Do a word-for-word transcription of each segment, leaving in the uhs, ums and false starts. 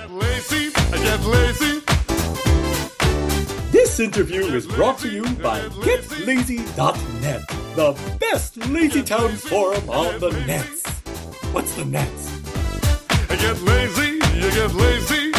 lazy, I get lazy. This interview is brought to you by Get Lazy dot net, the best LazyTown forum on the nets. What's the nets? I get lazy, you get lazy.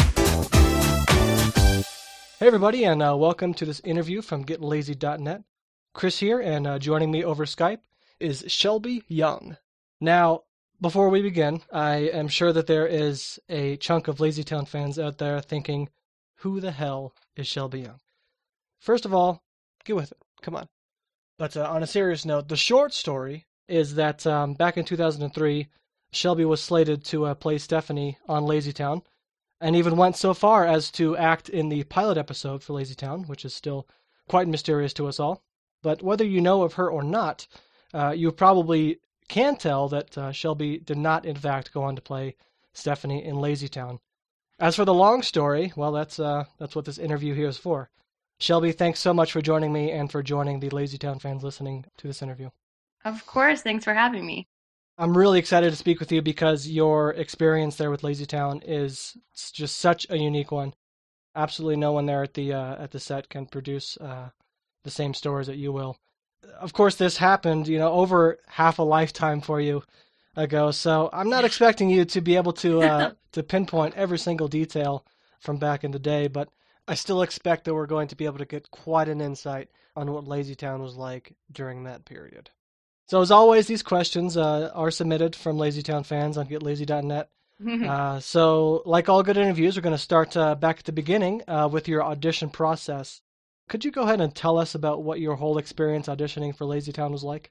Hey everybody, and uh, welcome to this interview from Get Lazy dot net. Chris here, and uh, joining me over Skype is Shelby Young. Now, before we begin, I am sure that there is a chunk of LazyTown fans out there thinking, who the hell is Shelby Young? First of all, get with it. Come on. But uh, on a serious note, the short story is that um, back in two thousand three, Shelby was slated to uh, play Stephanie on LazyTown, and even went so far as to act in the pilot episode for LazyTown, which is still quite mysterious to us all. But whether you know of her or not, uh, you probably can tell that uh, Shelby did not, in fact, go on to play Stephanie in LazyTown. As for the long story, well, that's uh, that's what this interview here is for. Shelby, thanks so much for joining me and for joining the LazyTown fans listening to this interview. Of course, thanks for having me. I'm really excited to speak with you because your experience there with LazyTown is just such a unique one. Absolutely no one there at the uh, at the set can produce uh, the same stories that you will. Of course, this happened, you know, over half a lifetime for you ago, so I'm not expecting you to be able to uh, to pinpoint every single detail from back in the day, but I still expect that we're going to be able to get quite an insight on what LazyTown was like during that period. So as always, these questions uh, are submitted from LazyTown fans on Get Lazy dot net. uh, so like all good interviews, we're going to start uh, back at the beginning uh, with your audition process. Could you go ahead and tell us about what your whole experience auditioning for LazyTown was like?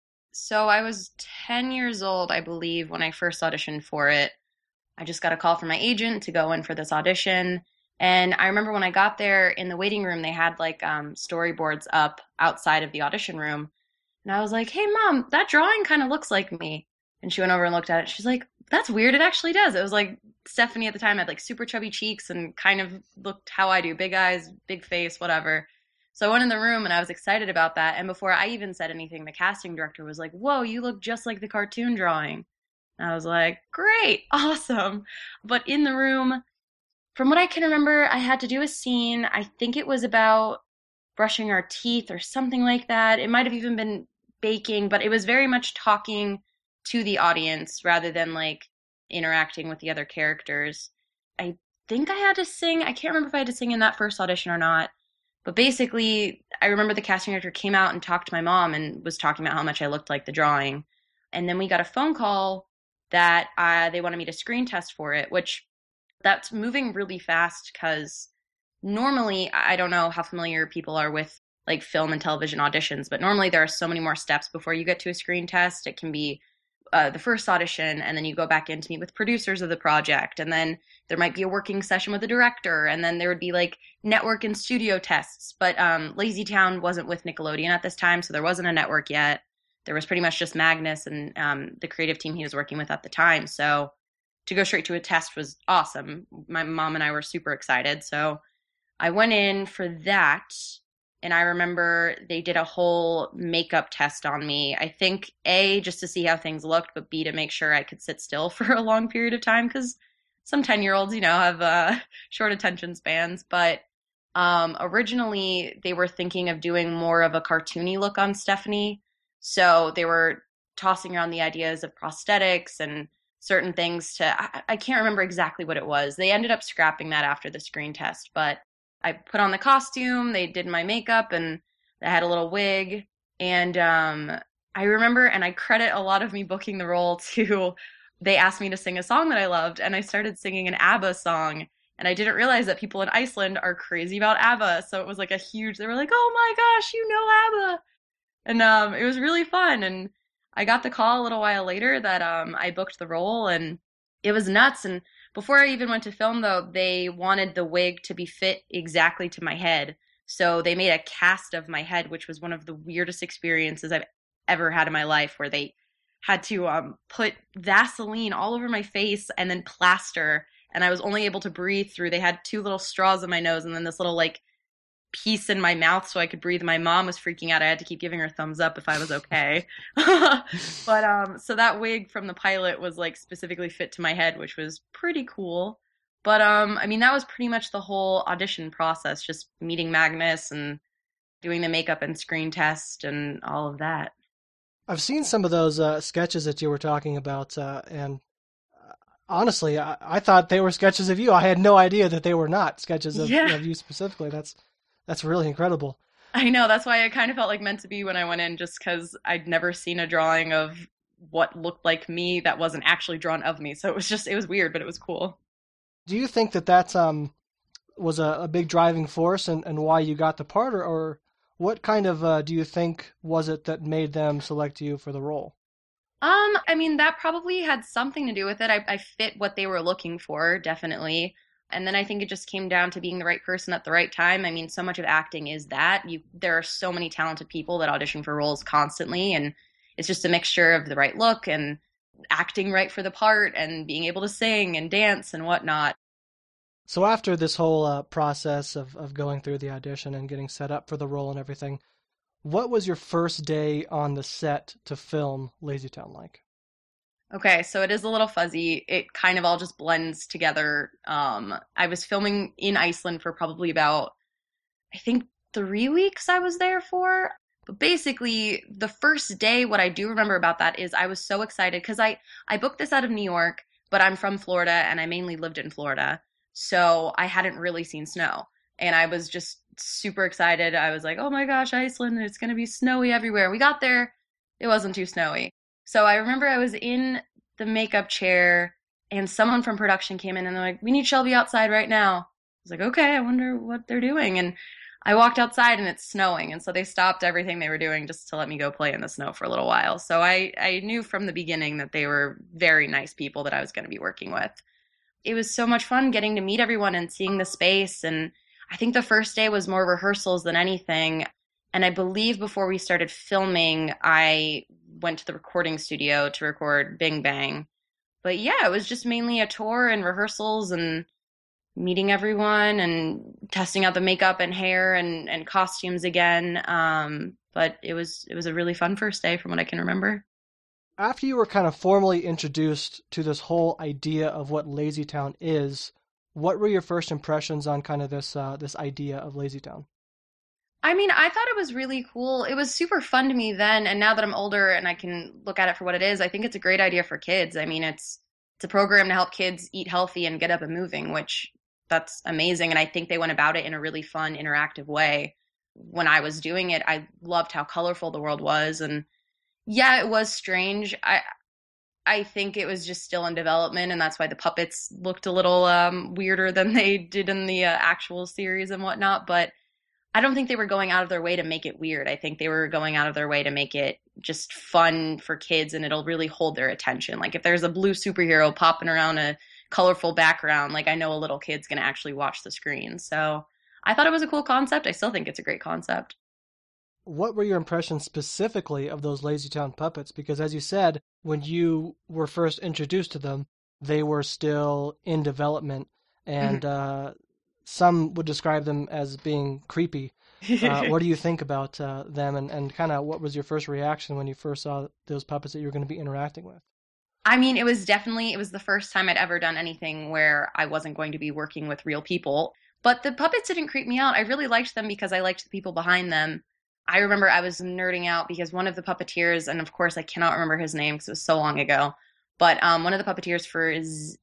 So I was ten years old, I believe, when I first auditioned for it. I just got a call from my agent to go in for this audition. And I remember when I got there in the waiting room, they had like um, storyboards up outside of the audition room. And I was like, hey, Mom, that drawing kind of looks like me. And she went over and looked at it. She's like, that's weird. It actually does. It was like Stephanie at the time had like super chubby cheeks and kind of looked how I do, big eyes, big face, whatever. So I went in the room and I was excited about that. And before I even said anything, the casting director was like, whoa, you look just like the cartoon drawing. And I was like, great, awesome. But in the room, from what I can remember, I had to do a scene. I think it was about brushing our teeth or something like that. It might have even been baking, but it was very much talking to the audience rather than like interacting with the other characters. I think I had to sing. I can't remember if I had to sing in that first audition or not. But basically, I remember the casting director came out and talked to my mom and was talking about how much I looked like the drawing. And then we got a phone call that uh, they wanted me to screen test for it, which that's moving really fast because normally, I don't know how familiar people are with like film and television auditions, but normally there are so many more steps before you get to a screen test. It can be uh, the first audition, and then you go back in to meet with producers of the project, and then there might be a working session with the director, and then there would be like network and studio tests. But um, LazyTown wasn't with Nickelodeon at this time, so there wasn't a network yet. There was pretty much just Magnus and um, the creative team he was working with at the time. So to go straight to a test was awesome. My mom and I were super excited. So I went in for that, and I remember they did a whole makeup test on me. I think A, just to see how things looked, but B, to make sure I could sit still for a long period of time because some ten-year-olds, you know, have uh, short attention spans. But um, originally they were thinking of doing more of a cartoony look on Stephanie. So they were tossing around the ideas of prosthetics and certain things to, I, I can't remember exactly what it was. They ended up scrapping that after the screen test, but I put on the costume, they did my makeup, and I had a little wig. And um, I remember, and I credit a lot of me booking the role to, they asked me to sing a song that I loved, and I started singing an ABBA song. And I didn't realize that people in Iceland are crazy about ABBA. So it was like a huge, they were like, oh my gosh, you know ABBA. And um, it was really fun. And I got the call a little while later that um, I booked the role, and it was nuts. And before I even went to film, though, they wanted the wig to be fit exactly to my head. So they made a cast of my head, which was one of the weirdest experiences I've ever had in my life, where they had to um, put Vaseline all over my face and then plaster. And I was only able to breathe through. They had two little straws in my nose and then this little like piece in my mouth so I could breathe. My mom was freaking out. I had to keep giving her thumbs up if I was okay. But um, so that wig from the pilot was like specifically fit to my head, which was pretty cool. But um, I mean, that was pretty much the whole audition process, just meeting Magnus and doing the makeup and screen test and all of that. I've seen some of those uh, sketches that you were talking about, uh, and uh, honestly, I, I thought they were sketches of you. I had no idea that they were not sketches of, Yeah. of you specifically. That's that's really incredible. I know, that's why it kind of felt like meant to be when I went in, just because I'd never seen a drawing of what looked like me that wasn't actually drawn of me. So it was just, it was weird, but it was cool. Do you think that that um, was a, a big driving force and, and why you got the part, or, or what kind of uh, do you think was it that made them select you for the role? Um, I mean, that probably had something to do with it. I, I fit what they were looking for, definitely. And then I think it just came down to being the right person at the right time. I mean, so much of acting is that. You, there are so many talented people that audition for roles constantly, and it's just a mixture of the right look and acting right for the part and being able to sing and dance and whatnot. So after this whole uh, process of, of going through the audition and getting set up for the role and everything, what was your first day on the set to film LazyTown like? Okay, so it is a little fuzzy. It kind of all just blends together. Um, I was filming in Iceland for probably about, I think, three weeks I was there for. But basically, the first day, what I do remember about that is I was so excited because I, I booked this out of New York, but I'm from Florida and I mainly lived in Florida. So I hadn't really seen snow. And I was just super excited. I was like, oh my gosh, Iceland, it's going to be snowy everywhere. We got there. It wasn't too snowy. So I remember I was in the makeup chair and someone from production came in and they're like, we need Shelby outside right now. I was like, okay, I wonder what they're doing. And I walked outside and it's snowing. And so they stopped everything they were doing just to let me go play in the snow for a little while. So I, I knew from the beginning that they were very nice people that I was going to be working with. It was so much fun getting to meet everyone and seeing the space. And I think the first day was more rehearsals than anything. And I believe before we started filming, I went to the recording studio to record Bing Bang. But yeah, it was just mainly a tour and rehearsals and meeting everyone and testing out the makeup and hair and, and costumes again. Um, but it was it was a really fun first day from what I can remember. After you were kind of formally introduced to this whole idea of what LazyTown is, what were your first impressions on kind of this uh, this idea of LazyTown? I mean, I thought it was really cool. It was super fun to me then, and now that I'm older and I can look at it for what it is, I think it's a great idea for kids. I mean, it's it's a program to help kids eat healthy and get up and moving, which that's amazing. And I think they went about it in a really fun, interactive way. When I was doing it, I loved how colorful the world was. And yeah, it was strange. I I think it was just still in development, and that's why the puppets looked a little um, weirder than they did in the uh, actual series and whatnot. But I don't think they were going out of their way to make it weird. I think they were going out of their way to make it just fun for kids, and it'll really hold their attention. Like if there's a blue superhero popping around a colorful background, like I know a little kid's going to actually watch the screen. So I thought it was a cool concept. I still think it's a great concept. What were your impressions specifically of those LazyTown puppets? Because as you said, when you were first introduced to them, they were still in development, and mm-hmm. uh, some would describe them as being creepy. Uh, what do you think about uh, them, and, and kind of what was your first reaction when you first saw those puppets that you were going to be interacting with? I mean, it was definitely, it was the first time I'd ever done anything where I wasn't going to be working with real people. But the puppets didn't creep me out. I really liked them because I liked the people behind them. I remember I was nerding out because one of the puppeteers, and of course I cannot remember his name because it was so long ago, but um, one of the puppeteers for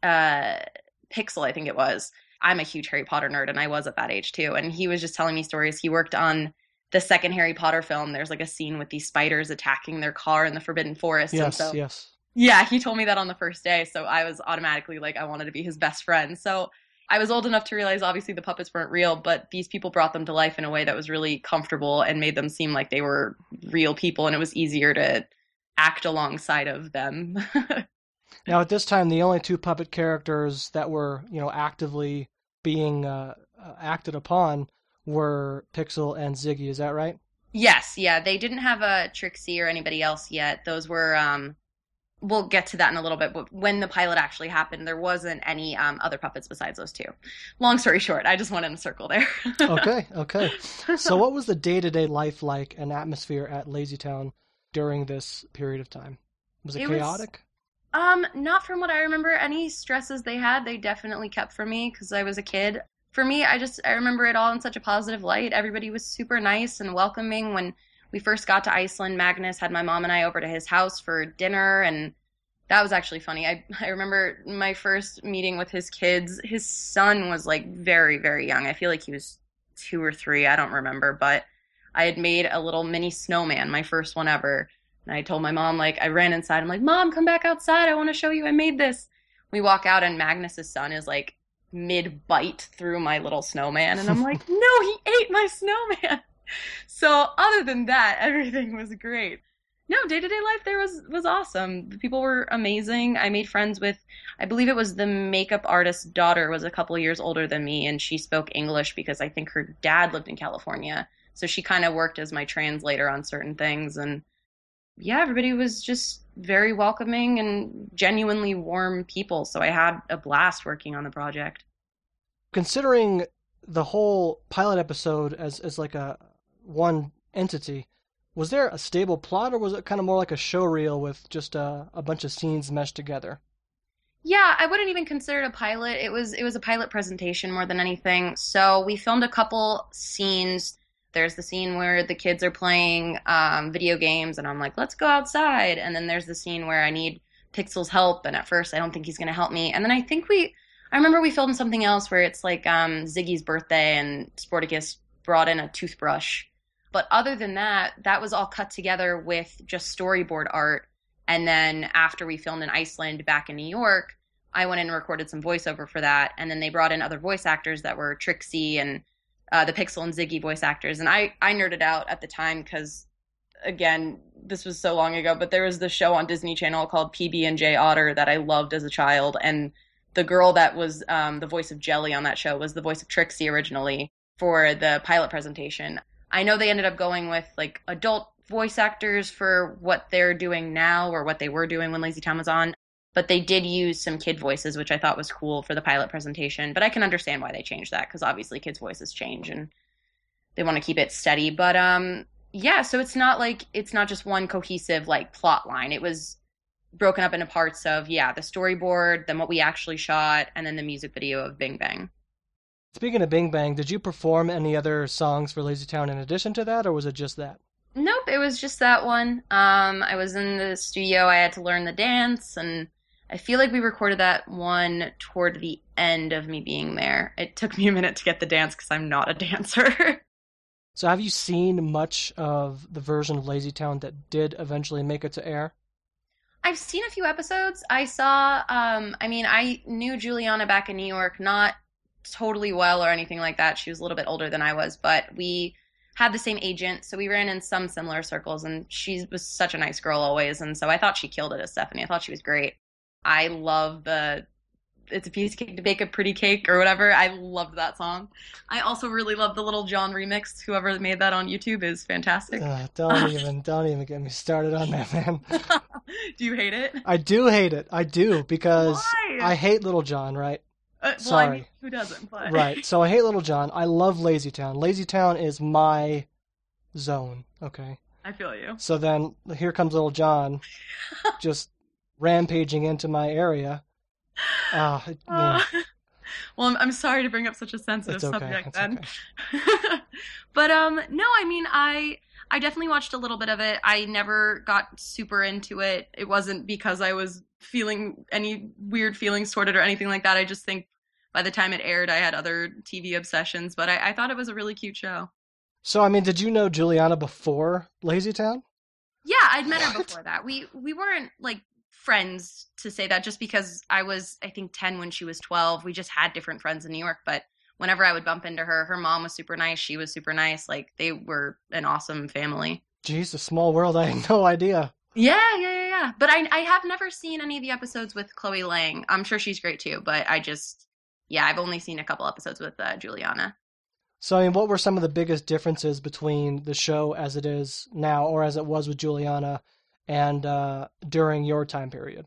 uh, Pixel, I think it was. I'm a huge Harry Potter nerd, and I was at that age too. And he was just telling me stories. He worked on the second Harry Potter film. There's like a scene with these spiders attacking their car in the Forbidden Forest. Yes, and so, yes. Yeah, he told me that on the first day, so I was automatically like, I wanted to be his best friend. So I was old enough to realize obviously the puppets weren't real, but these people brought them to life in a way that was really comfortable and made them seem like they were real people, and it was easier to act alongside of them. Now, at this time, the only two puppet characters that were, you know, actively being uh, uh, acted upon were Pixel and Ziggy. Is that right? Yes, yeah. They didn't have a Trixie or anybody else yet. Those were, um, we'll get to that in a little bit, but when the pilot actually happened, there wasn't any um, other puppets besides those two. Long story short, I just went in a circle there. okay, okay. So what was the day-to-day life like and atmosphere at LazyTown during this period of time? Was it, it chaotic? Was, Um, not from what I remember. Any stresses they had, they definitely kept from me because I was a kid. For me, I just I remember it all in such a positive light. Everybody was super nice and welcoming. When we first got to Iceland, Magnus had my mom and I over to his house for dinner, and that was actually funny. I I remember my first meeting with his kids. His son was like very, very young. I feel like he was two or three. I don't remember, but I had made a little mini snowman, my first one ever. And I told my mom, like, I ran inside. I'm like, Mom, come back outside. I want to show you I made this. We walk out, and Magnus's son is like mid-bite through my little snowman. And I'm like, no, he ate my snowman. So other than that, everything was great. No, day-to-day life there was, was awesome. The people were amazing. I made friends with, I believe it was the makeup artist's daughter was a couple of years older than me, and she spoke English because I think her dad lived in California. So she kind of worked as my translator on certain things, and yeah, everybody was just very welcoming and genuinely warm people. So I had a blast working on the project. Considering the whole pilot episode as, as like a one entity, was there a stable plot, or was it kind of more like a show reel with just a, a bunch of scenes meshed together? Yeah, I wouldn't even consider it a pilot. It was it was a pilot presentation more than anything. So we filmed a couple scenes. There's the scene where the kids are playing um, video games, and I'm like, let's go outside. And then there's the scene where I need Pixel's help, and at first I don't think he's going to help me. And then I think we, I remember we filmed something else where it's like um, Ziggy's birthday, and Sporticus brought in a toothbrush. But other than that, that was all cut together with just storyboard art. And then after we filmed in Iceland back in New York, I went in and recorded some voiceover for that. And then they brought in other voice actors that were Trixie and Uh, the Pixel and Ziggy voice actors. And I, I nerded out at the time because, again, this was so long ago, but there was the show on Disney Channel called P B and J Otter that I loved as a child. And the girl that was um, the voice of Jelly on that show was the voice of Trixie originally for the pilot presentation. I know they ended up going with like adult voice actors for what they're doing now or what they were doing when Lazy Town was on. But they did use some kid voices, which I thought was cool for the pilot presentation. But I can understand why they changed that, because obviously kids' voices change and they want to keep it steady. But um, yeah, so it's not like it's not just one cohesive like plot line. It was broken up into parts of, yeah, the storyboard, then what we actually shot, and then the music video of Bing Bang. Speaking of Bing Bang, did you perform any other songs for Lazy Town in addition to that, or was it just that? Nope, it was just that one. Um, I was in the studio. I had to learn the dance, and I feel like we recorded that one toward the end of me being there. It took me a minute to get the dance because I'm not a dancer. So have you seen much of the version of Lazy Town that did eventually make it to air? I've seen a few episodes. I saw, um, I mean, I knew Juliana back in New York, not totally well or anything like that. She was a little bit older than I was, but we had the same agent, so we ran in some similar circles, and she was such a nice girl always, and so I thought she killed it as Stephanie. I thought she was great. I love the It's a Piece of Cake to Bake a Pretty Cake or whatever. I loved that song. I also really love the Little John remix. Whoever made that on YouTube is fantastic. Uh, don't even don't even get me started on that, man. Do you hate it? I do hate it. I do, because Why? I hate Little John, right? Uh, well, Sorry. I mean, who doesn't? But... Right. So I hate Little John. I love Lazy Town. Lazy Town is my zone, okay? I feel you. So then here comes Little John just rampaging into my area. Uh, you know, Uh, well, I'm, I'm sorry to bring up such a sensitive It's okay, subject it's then. okay. But um, no, I mean, I I definitely watched a little bit of it. I never got super into it. It wasn't because I was feeling any weird feelings toward it or anything like that. I just think by the time it aired, I had other T V obsessions. But I, I thought it was a really cute show. So, I mean, did you know Juliana before Lazy Town? Yeah, I'd met her before that. We we weren't like friends to say that, just because I was, I think, ten when she was twelve. We just had different friends in New York, but whenever I would bump into her, her mom was super nice. She was super nice. Like, they were an awesome family. Jeez, a small world. I had no idea. Yeah, yeah, yeah, yeah. But I I have never seen any of the episodes with Chloe Lang. I'm sure she's great too, but I just, yeah, I've only seen a couple episodes with uh, Juliana. So, I mean, what were some of the biggest differences between the show as it is now, or as it was with Juliana, and uh, during your time period?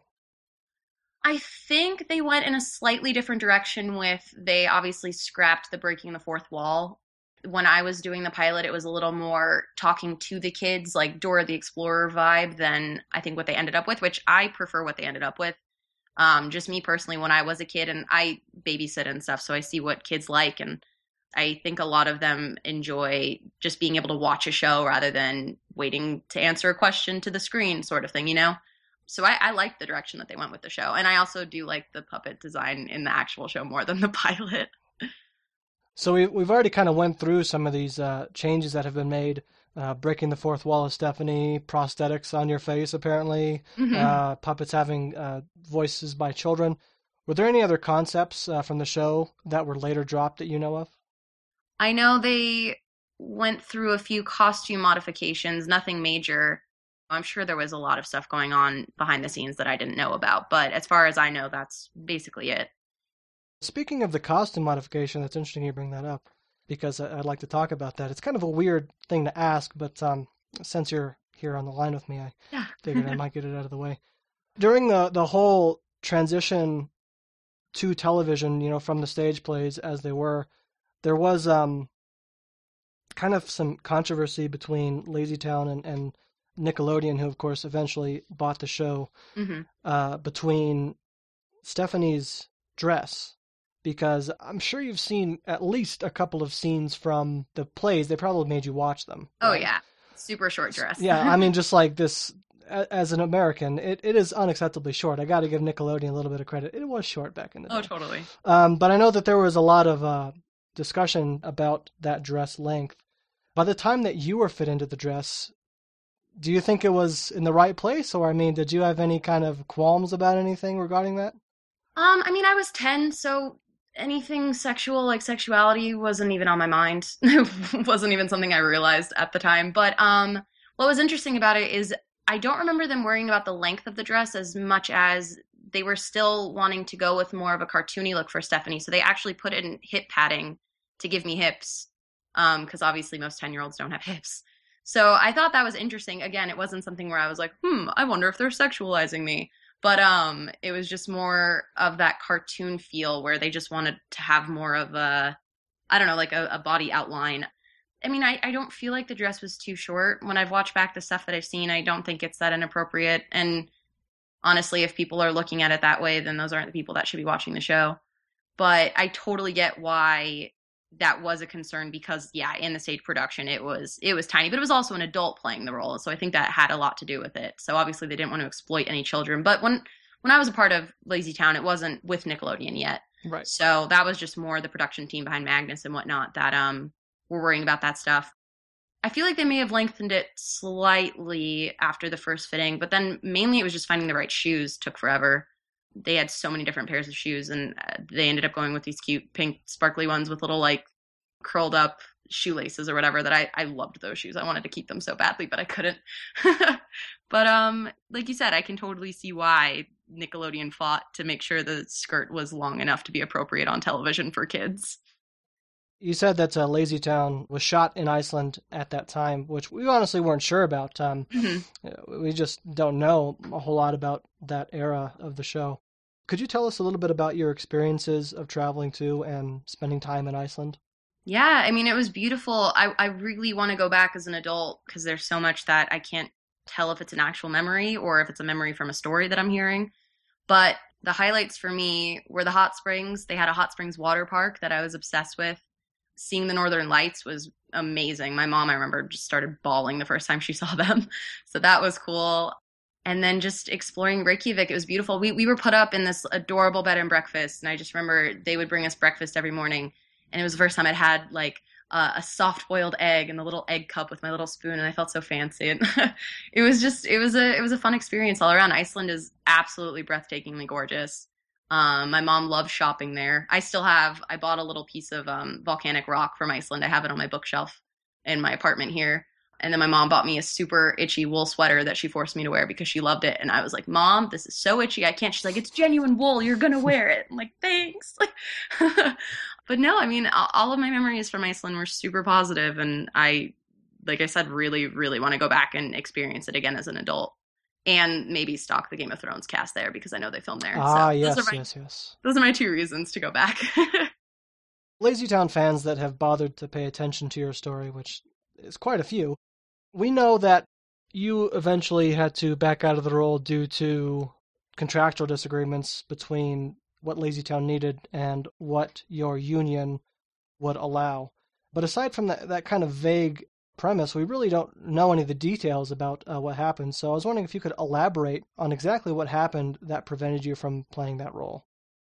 I think they went in a slightly different direction with, they obviously scrapped the breaking the fourth wall When I was doing the pilot, it was a little more talking to the kids, like Dora the Explorer vibe than I think what they ended up with, which I prefer what they ended up with. Um, just me personally, when I was a kid, and I babysit and stuff, so I see what kids like, and I think a lot of them enjoy just being able to watch a show rather than waiting to answer a question to the screen sort of thing, you know? So I, I like the direction that they went with the show. And I also do like the puppet design in the actual show more than the pilot. So we, we've already kind of went through some of these uh, changes that have been made, uh, breaking the fourth wall of Stephanie, prosthetics on your face, apparently, Mm-hmm. uh, puppets having uh, voices by children. Were there any other concepts uh, from the show that were later dropped that you know of? I know they went through a few costume modifications, nothing major. I'm sure there was a lot of stuff going on behind the scenes that I didn't know about, but as far as I know, that's basically it. Speaking of the costume modification, that's interesting you bring that up, because I'd like to talk about that. It's kind of a weird thing to ask, but um, since you're here on the line with me, I Yeah. figured I might get it out of the way. During the, the whole transition to television, you know, from the stage plays as they were, there was um, kind of some controversy between LazyTown and, and Nickelodeon, who, of course, eventually bought the show, Mm-hmm. uh, between Stephanie's dress. Because I'm sure you've seen at least a couple of scenes from the plays. They probably made you watch them. Oh, right? yeah. Super short dress. Yeah, I mean, just like this, a- as an American, it, it is unacceptably short. I got to give Nickelodeon a little bit of credit. It was short back in the day. Oh, totally. Um, but I know that there was a lot of uh, discussion about that dress length. By the time that you were fit into the dress, do you think it was in the right place? Or, I mean, did you have any kind of qualms about anything regarding that? Um, I mean, I was ten, so anything sexual, like sexuality, wasn't even on my mind. It wasn't even something I realized at the time. But um, what was interesting about it is I don't remember them worrying about the length of the dress as much as they were still wanting to go with more of a cartoony look for Stephanie. So they actually put in hip padding to give me hips, um, because obviously most ten-year-olds don't have hips. So I thought that was interesting. Again, it wasn't something where I was like, hmm, I wonder if they're sexualizing me. But um, it was just more of that cartoon feel where they just wanted to have more of a, I don't know, like a, a body outline. I mean, I, I don't feel like the dress was too short. When I've watched back the stuff that I've seen, I don't think it's that inappropriate. And honestly, if people are looking at it that way, then those aren't the people that should be watching the show. But I totally get why that was a concern because, yeah, in the stage production, it was it was tiny, but it was also an adult playing the role. So I think that had a lot to do with it. So obviously they didn't want to exploit any children. But when, when I was a part of LazyTown, it wasn't with Nickelodeon yet. Right. So that was just more the production team behind Magnus and whatnot that um were worrying about that stuff. I feel like they may have lengthened it slightly after the first fitting, but then mainly it was just finding the right shoes. Took forever. They had so many different pairs of shoes, and they ended up going with these cute pink sparkly ones with little like curled up shoelaces or whatever that I, I loved those shoes. I wanted to keep them so badly, but I couldn't. But um, like you said, I can totally see why Nickelodeon fought to make sure the skirt was long enough to be appropriate on television for kids. You said that uh, LazyTown was shot in Iceland at that time, which we honestly weren't sure about. Um, Mm-hmm. We just don't know a whole lot about that era of the show. Could you tell us a little bit about your experiences of traveling to and spending time in Iceland? Yeah, I mean, it was beautiful. I, I really want to go back as an adult because there's so much that I can't tell if it's an actual memory or if it's a memory from a story that I'm hearing. But the highlights for me were the hot springs. They had a hot springs water park that I was obsessed with. Seeing the Northern Lights was amazing. My mom, I remember, just started bawling the first time she saw them. So that was cool. And then just exploring Reykjavik, it was beautiful. We we were put up in this adorable bed and breakfast, and I just remember they would bring us breakfast every morning. And it was the first time I'd had like uh, a soft-boiled egg in the little egg cup with my little spoon, and I felt so fancy. And it was just it was a it was a fun experience all around. Iceland is absolutely breathtakingly gorgeous. Um, my mom loves shopping there. I still have, I bought a little piece of um, volcanic rock from Iceland. I have it on my bookshelf in my apartment here. And then my mom bought me a super itchy wool sweater that she forced me to wear because she loved it. And I was like, Mom, this is so itchy. I can't. She's like, it's genuine wool. You're going to wear it. I'm like, thanks. But no, I mean, all of my memories from Iceland were super positive. And I, like I said, really, really want to go back and experience it again as an adult. And maybe stalk the Game of Thrones cast there because I know they filmed there. Ah, so yes, those are my, yes, yes. Those are my two reasons to go back. LazyTown fans that have bothered to pay attention to your story, which is quite a few, we know that you eventually had to back out of the role due to contractual disagreements between what LazyTown needed and what your union would allow. But aside from that, that kind of vague premise, we really don't know any of the details about uh, what happened. So I was wondering if you could elaborate on exactly what happened that prevented you from playing that role.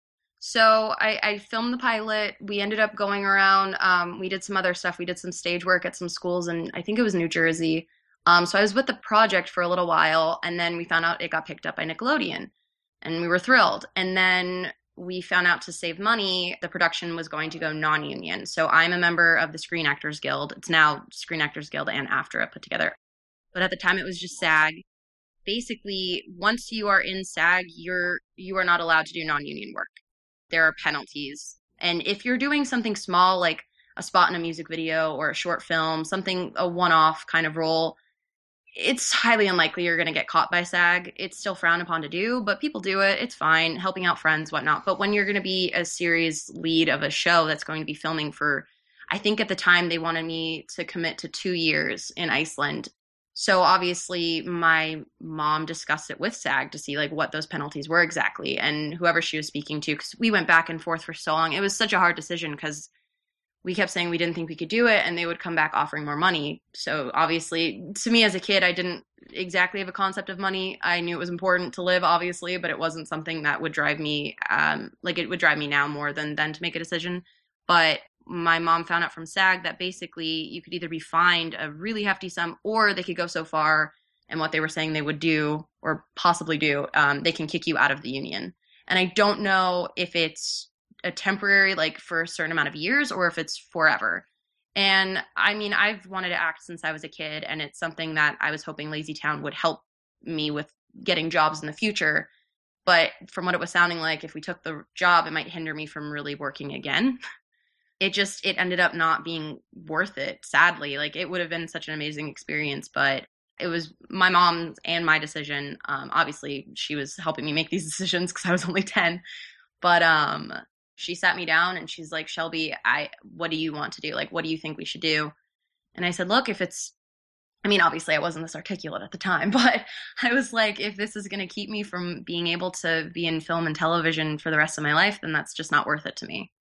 So I, I filmed the pilot. We ended up going around. Um, we did some other stuff. We did some stage work at some schools, and I think it was New Jersey. Um, so I was with the project for a little while, and then we found out it got picked up by Nickelodeon, and we were thrilled. And then we found out to save money, the production was going to go non-union. So I'm a member of the Screen Actors Guild. It's now Screen Actors Guild and AFTRA put together. But at the time it was just SAG. Basically, once you are in SAG, you're you are not allowed to do non-union work. There are penalties. And if you're doing something small, like a spot in a music video or a short film, something, a one-off kind of role, it's highly unlikely you're going to get caught by SAG. It's still frowned upon to do, but people do it. It's fine, helping out friends, whatnot. But when you're going to be a series lead of a show that's going to be filming for, I think at the time they wanted me to commit to two years in Iceland. So obviously my mom discussed it with SAG to see like what those penalties were exactly, and whoever she was speaking to, because we went back and forth for so long. It was such a hard decision because we kept saying we didn't think we could do it, and they would come back offering more money. So obviously, to me as a kid, I didn't exactly have a concept of money. I knew it was important to live, obviously, but it wasn't something that would drive me, um, like it would drive me now more than then to make a decision. But my mom found out from SAG that basically you could either be fined a really hefty sum, or they could go so far, and what they were saying they would do, or possibly do, um, they can kick you out of the union. And I don't know if it's a temporary, like for a certain amount of years, or if it's forever. And I mean, I've wanted to act since I was a kid, and it's something that I was hoping LazyTown would help me with getting jobs in the future. But from what it was sounding like, if we took the job, it might hinder me from really working again. It just, it ended up not being worth it, sadly. Like, it would have been such an amazing experience, but it was my mom's and my decision. Um, obviously, she was helping me make these decisions because I was only ten. But um, she sat me down and she's like, Shelby, I, what do you want to do? Like, what do you think we should do? And I said, look, if it's, I mean, obviously I wasn't this articulate at the time, but I was like, if this is going to keep me from being able to be in film and television for the rest of my life, then that's just not worth it to me.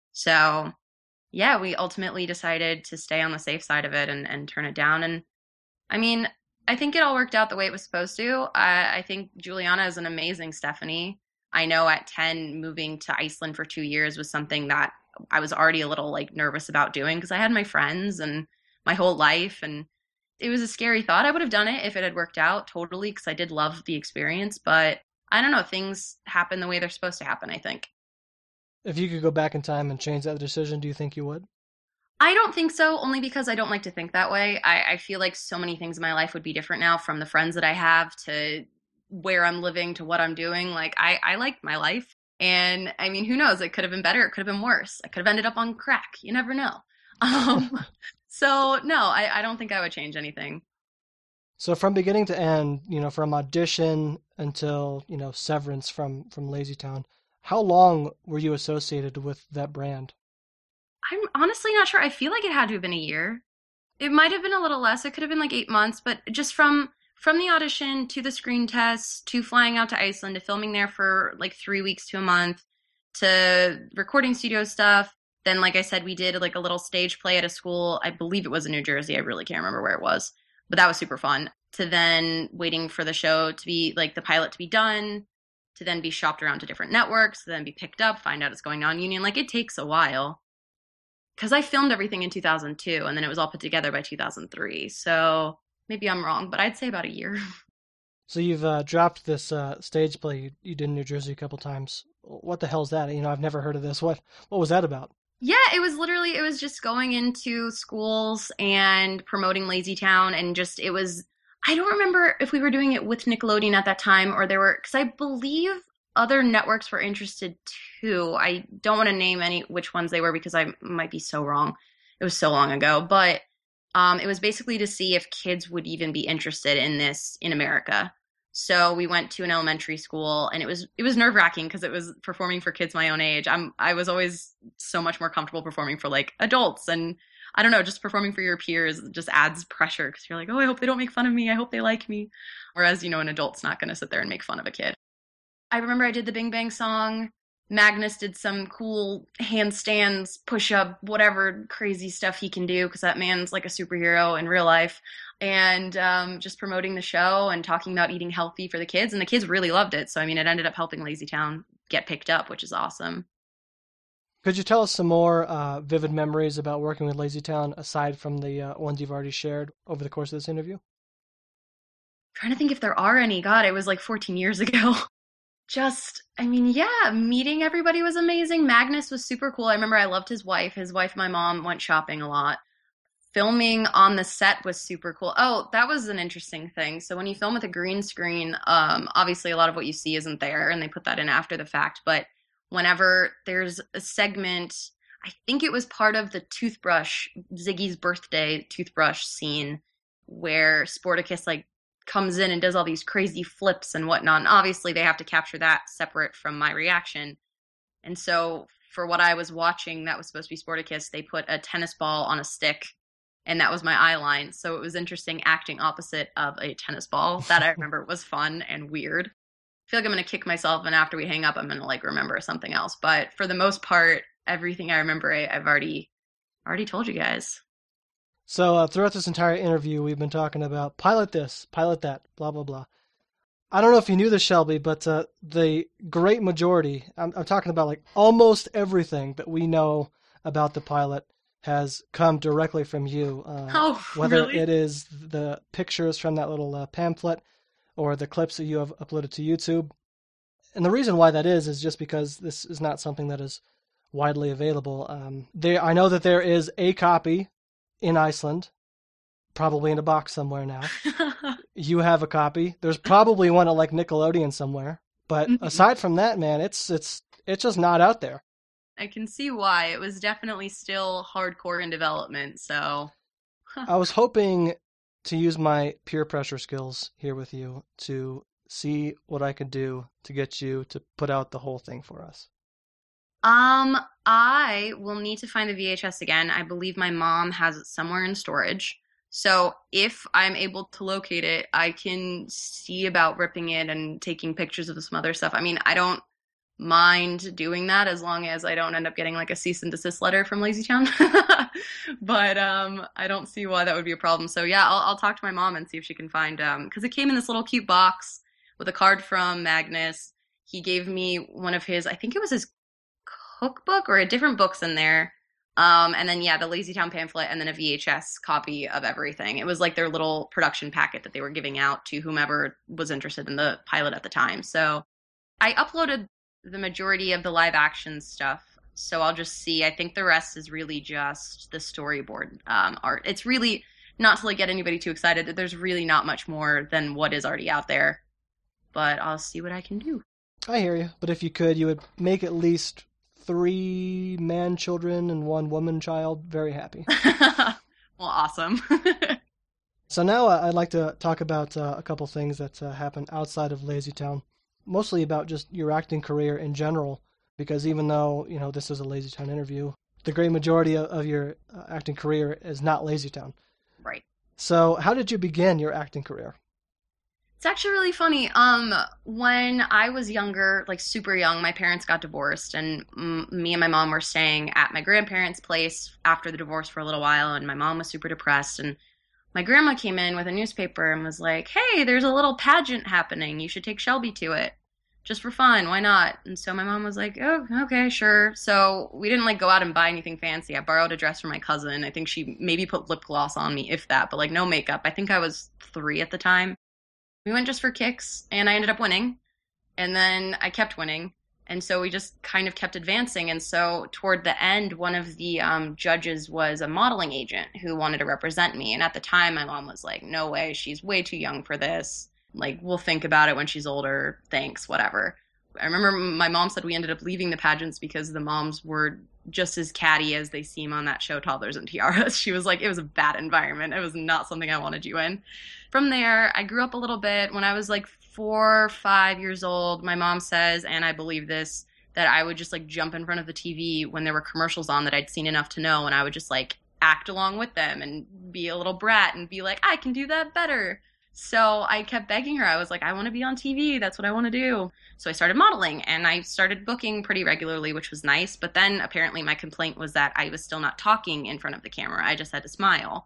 So yeah, we ultimately decided to stay on the safe side of it and, and turn it down. And I mean, I think it all worked out the way it was supposed to. I, I think Juliana is an amazing Stephanie. I know at ten, moving to Iceland for two years was something that I was already a little like nervous about doing because I had my friends and my whole life, and it was a scary thought. I would have done it if it had worked out totally because I did love the experience, but I don't know, things happen the way they're supposed to happen, I think. If you could go back in time and change that decision, do you think you would? I don't think so, only because I don't like to think that way. I, I feel like so many things in my life would be different now, from the friends that I have to where I'm living to what I'm doing. Like, I, I like my life. And I mean, who knows? It could have been better. It could have been worse. I could have ended up on crack. You never know. Um, so no, I, I don't think I would change anything. So from beginning to end, you know, from audition until, you know, severance from, from LazyTown, how long were you associated with that brand? I'm honestly not sure. I feel like it had to have been a year. It might have been a little less. It could have been like eight months, but just from from the audition to the screen test to flying out to Iceland to filming there for like three weeks to a month to recording studio stuff. Then, like I said, we did like a little stage play at a school. I believe it was in New Jersey. I really can't remember where it was, but that was super fun. To then waiting for the show to be like the pilot to be done, to then be shopped around to different networks, to then be picked up, find out it's going non-union. Like, it takes a while. Because I filmed everything in two thousand two, and then it was all put together by two thousand three. So maybe I'm wrong, but I'd say about a year. So you've uh, dropped this uh, stage play you, you did in New Jersey a couple times. What the hell is that? You know, I've never heard of this. What what was that about? Yeah, it was literally, it was just going into schools and promoting LazyTown, and just, it was, I don't remember if we were doing it with Nickelodeon at that time, or there were, because I believe other networks were interested too. I don't want to name any which ones they were because I might be so wrong. It was so long ago, but um, it was basically to see if kids would even be interested in this in America. So we went to an elementary school, and it was it was nerve-wracking because it was performing for kids my own age. I'm I was always so much more comfortable performing for like adults, and I don't know, just performing for your peers just adds pressure because you're like, oh, I hope they don't make fun of me. I hope they like me. Whereas, you know, an adult's not going to sit there and make fun of a kid. I remember I did the Bing Bang song. Magnus did some cool handstands, push-up, whatever crazy stuff he can do because that man's like a superhero in real life. And um, just promoting the show and talking about eating healthy for the kids. And the kids really loved it. So, I mean, it ended up helping LazyTown get picked up, which is awesome. Could you tell us some more uh, vivid memories about working with LazyTown aside from the uh, ones you've already shared over the course of this interview? I'm trying to think if there are any. God, it was like fourteen years ago. Just, I mean, yeah, meeting everybody was amazing. Magnus was super cool. I remember I loved his wife. His wife and my mom went shopping a lot. Filming on the set was super cool. Oh, that was an interesting thing. So when you film with a green screen, um, obviously a lot of what you see isn't there, and they put that in after the fact. But whenever there's a segment, I think it was part of the toothbrush, Ziggy's birthday toothbrush scene, where Sportacus like comes in and does all these crazy flips and whatnot. And obviously they have to capture that separate from my reaction. And so for what I was watching, that was supposed to be Sportacus, they put a tennis ball on a stick, and that was my eye line. So it was interesting acting opposite of a tennis ball. That I remember was fun and weird. I feel like I'm going to kick myself, and after we hang up, I'm going to like remember something else. But for the most part, everything I remember, I, I've already already told you guys. So uh, throughout this entire interview, we've been talking about pilot this, pilot that, blah, blah, blah. I don't know if you knew this, Shelby, but uh, the great majority, I'm, I'm talking about like almost everything that we know about the pilot has come directly from you. Uh, oh, whether really? it is the pictures from that little uh, pamphlet or the clips that you have uploaded to YouTube. And the reason why that is is just because this is not something that is widely available. Um, they, I know that there is a copy in Iceland, probably in a box somewhere now. You have a copy. There's probably one at like Nickelodeon somewhere. But aside from that, man, it's it's it's just not out there. I can see why. It was definitely still hardcore in development, so... I was hoping to use my peer pressure skills here with you to see what I could do to get you to put out the whole thing for us. Um, I will need to find the V H S again. I believe my mom has it somewhere in storage. So if I'm able to locate it, I can see about ripping it and taking pictures of some other stuff. I mean, I don't mind doing that as long as I don't end up getting like a cease and desist letter from LazyTown. But um, I don't see why that would be a problem. So yeah, I'll, I'll talk to my mom and see if she can find, um, because it came in this little cute box with a card from Magnus. He gave me one of his, I think it was his cookbook or a different books in there. Um, and then, yeah, the LazyTown pamphlet and then a V H S copy of everything. It was like their little production packet that they were giving out to whomever was interested in the pilot at the time. So I uploaded the majority of the live action stuff. So I'll just see. I think the rest is really just the storyboard um, art. It's really, not to like get anybody too excited, that there's really not much more than what is already out there. But I'll see what I can do. I hear you. But if you could, you would make at least three man children and one woman child very happy. Well, awesome. So now uh, I'd like to talk about uh, a couple things that uh, happened outside of LazyTown, mostly about just your acting career in general, because even though, you know, this is a LazyTown interview, the great majority of, of your uh, acting career is not LazyTown. Right. So how did you begin your acting career? It's actually really funny. Um, when I was younger, like super young, my parents got divorced, and m- me and my mom were staying at my grandparents' place after the divorce for a little while, and my mom was super depressed, and my grandma came in with a newspaper and was like, hey, there's a little pageant happening. You should take Shelby to it. Just for fun. Why not? And so my mom was like, oh, okay, sure. So we didn't like go out and buy anything fancy. I borrowed a dress from my cousin. I think she maybe put lip gloss on me, if that, but like no makeup. I think I was three at the time. We went just for kicks, and I ended up winning, and then I kept winning, and so we just kind of kept advancing, and so toward the end, one of the um, judges was a modeling agent who wanted to represent me, and at the time, my mom was like, no way, she's way too young for this, like, we'll think about it when she's older, thanks, whatever. I remember my mom said we ended up leaving the pageants because the moms were just as catty as they seem on that show, Toddlers and Tiaras. She was like, it was a bad environment. It was not something I wanted you in. From there, I grew up a little bit. When I was like four, five years old, my mom says, and I believe this, that I would just like jump in front of the T V when there were commercials on that I'd seen enough to know, and I would just like act along with them and be a little brat and be like, I can do that better. So I kept begging her. I was like, I want to be on T V. That's what I want to do. So I started modeling, and I started booking pretty regularly, which was nice. But then apparently my complaint was that I was still not talking in front of the camera. I just had to smile.